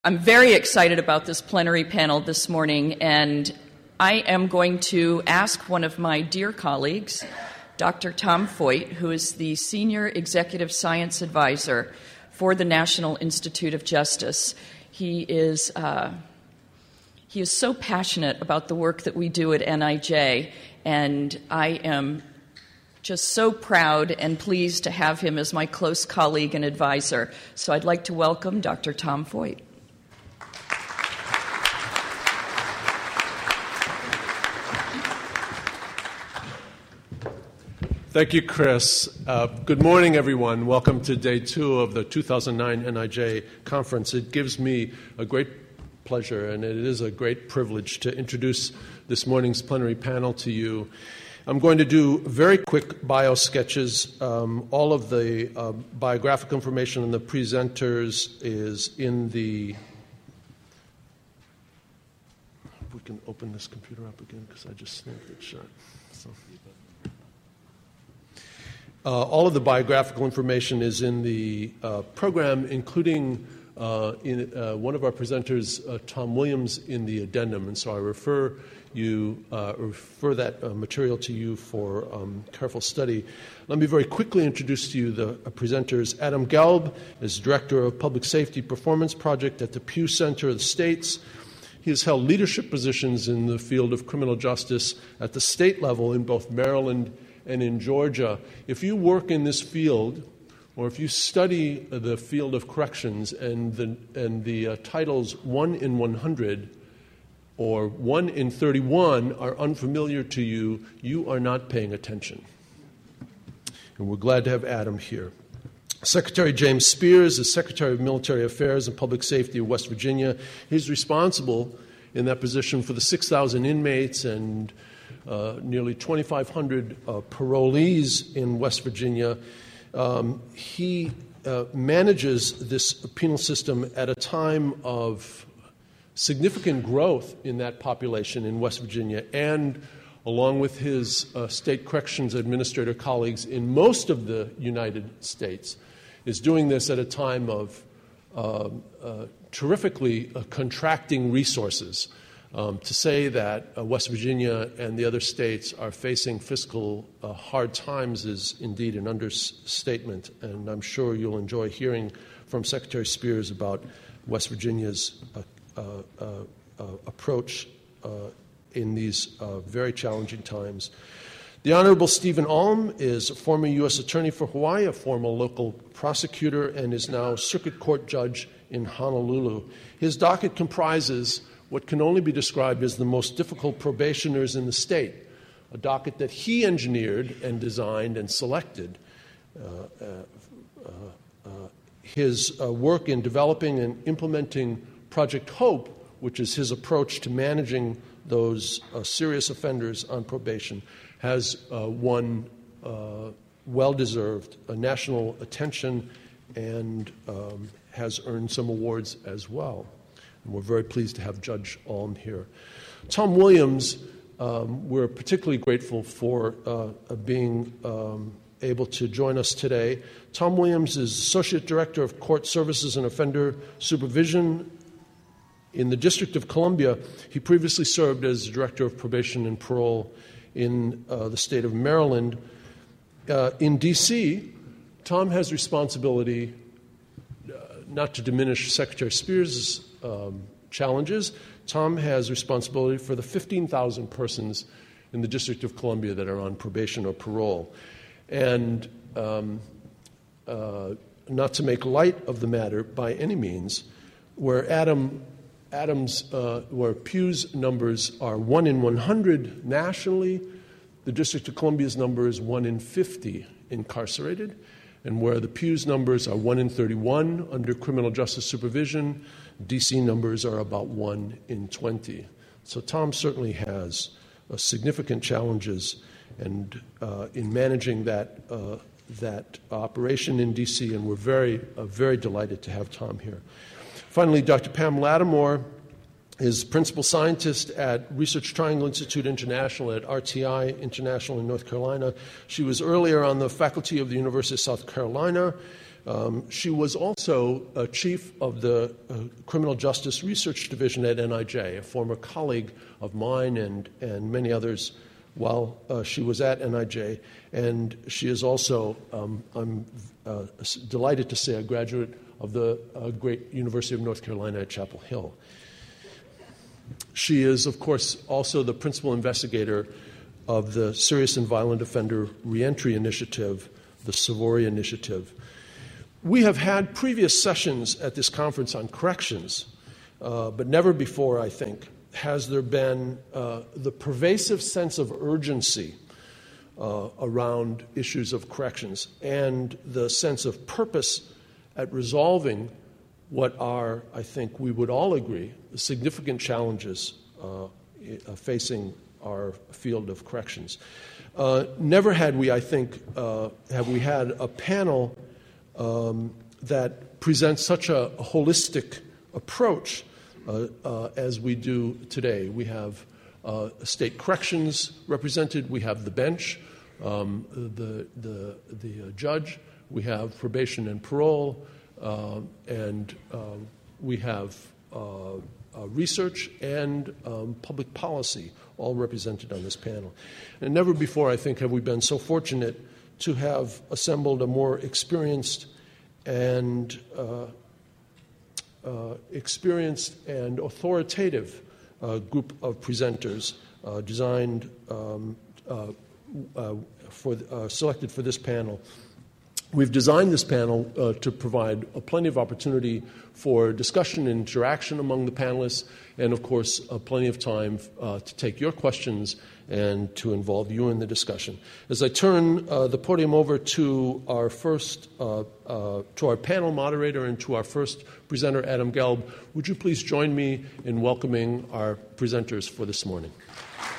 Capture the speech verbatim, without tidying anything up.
I'm very excited about this plenary panel this morning, and I am going to ask one of my dear colleagues, Doctor Tom Foyt, who is the Senior Executive Science Advisor for the National Institute of Justice. He is uh, he is so passionate about the work that we do at N I J, and I am just so proud and pleased to have him as my close colleague and advisor. So I'd like to welcome Doctor Tom Foyt. Thank you, Chris. Uh, good morning, everyone. Welcome to day two of the two thousand nine N I J conference. It gives me a great pleasure, and it is a great privilege to introduce this morning's plenary panel to you. I'm going to do very quick bio sketches. Um, all of the uh, biographical information on the presenters is in the... We can open this computer up again because I just snapped it shut. So. Uh, all of the biographical information is in the uh, program, including uh, in, uh, one of our presenters, uh, Tom Williams, in the addendum. And so I refer you uh, refer that uh, material to you for um, careful study. Let me very quickly introduce to you the uh, presenters. Adam Gelb is Director of Public Safety Performance Project at the Pew Center of the States. He has held leadership positions in the field of criminal justice at the state level in both Maryland and in Georgia. If you work in this field, or if you study the field of corrections and the, and the uh, titles one in one hundred or one in thirty-one are unfamiliar to you, you are not paying attention. And we're glad to have Adam here. Secretary James Spears is Secretary of Military Affairs and Public Safety of West Virginia. He's responsible in that position for the six thousand inmates and Uh, nearly twenty-five hundred uh, parolees in West Virginia. Um, he uh, manages this penal system at a time of significant growth in that population in West Virginia, and along with his uh, state corrections administrator colleagues in most of the United States, is doing this at a time of uh, uh, terrifically uh, contracting resources. Um, to say that uh, West Virginia and the other states are facing fiscal uh, hard times is indeed an understatement, and I'm sure you'll enjoy hearing from Secretary Spears about West Virginia's uh, uh, uh, uh, approach uh, in these uh, very challenging times. The Honorable Stephen Alm is a former U S Attorney for Hawaii, a former local prosecutor, and is now Circuit Court Judge in Honolulu. His docket comprises what can only be described as the most difficult probationers in the state, a docket that he engineered and designed and selected. Uh, uh, uh, uh, his uh, work in developing and implementing Project Hope, which is his approach to managing those uh, serious offenders on probation, has uh, won uh, well-deserved uh, national attention and um, has earned some awards as well. And we're very pleased to have Judge Alm here. Tom Williams, um, we're particularly grateful for uh, being um, able to join us today. Tom Williams is Associate Director of Court Services and Offender Supervision in the District of Columbia. He previously served as Director of Probation and Parole in uh, the state of Maryland. Uh, in D C, Tom has responsibility, uh, not to diminish Secretary Spears' Um, challenges. Tom has responsibility for the fifteen thousand persons in the District of Columbia that are on probation or parole. And um, uh, not to make light of the matter by any means, where Adam, Adam's, uh, where Pew's numbers are one in one hundred nationally, the District of Columbia's number is one in fifty incarcerated, and where the Pew's numbers are one in thirty-one under criminal justice supervision, D C numbers are about one in twenty. So Tom certainly has uh, significant challenges and uh, in managing that uh, that operation in D C, and we're very, uh, very delighted to have Tom here. Finally, Doctor Pam Lattimore is principal scientist at Research Triangle Institute International at R T I International in North Carolina. She was earlier on the faculty of the University of South Carolina, Um, she was also uh, chief of the uh, Criminal Justice Research Division at N I J, a former colleague of mine and, and many others while uh, she was at N I J. And she is also, um, I'm uh, delighted to say, a graduate of the uh, great University of North Carolina at Chapel Hill. She is, of course, also the principal investigator of the Serious and Violent Offender Reentry Initiative, the Savory Initiative. We have had previous sessions at this conference on corrections, uh, but never before, I think, has there been uh, the pervasive sense of urgency uh, around issues of corrections and the sense of purpose at resolving what are, I think we would all agree, significant challenges uh, facing our field of corrections. Uh, never had we, I think, uh, have we had a panel Um, that presents such a, a holistic approach uh, uh, as we do today. We have uh, state corrections represented. We have the bench, um, the the the uh, judge. We have probation and parole, uh, and uh, we have uh, uh, research and um, public policy, all represented on this panel. And never before, I think, have we been so fortunate to have assembled a more experienced and uh, uh, experienced and authoritative uh, group of presenters uh, designed um, uh, uh, for uh, selected for this panel. We've designed this panel uh, to provide a plenty of opportunity for discussion and interaction among the panelists, and of course, uh, plenty of time uh, to take your questions and to involve you in the discussion. As I turn uh, the podium over to our first, uh, uh, to our panel moderator and to our first presenter, Adam Gelb, would you please join me in welcoming our presenters for this morning?